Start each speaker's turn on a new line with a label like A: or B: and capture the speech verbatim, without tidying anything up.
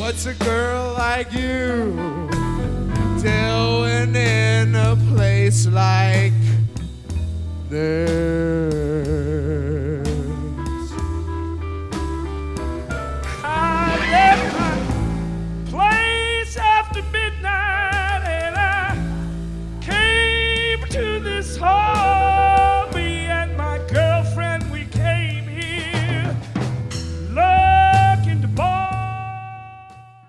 A: What's a girl like you doing in a place like this?